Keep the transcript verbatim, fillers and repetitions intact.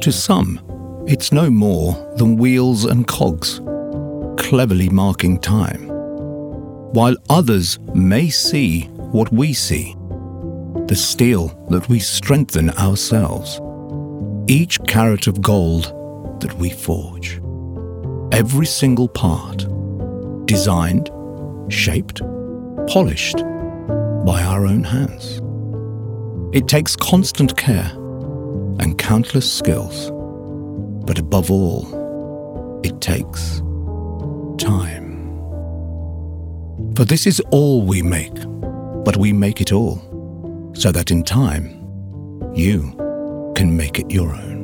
To some, it's no more than wheels and cogs, cleverly marking time, while others may see what we see, the steel that we strengthen ourselves, each carat of gold that we forge, every single part, designed, shaped, polished by our own hands. It takes constant care and countless skills, but above all, it takes time. For this is all we make, but we make it all, so that in time, you can make it your own.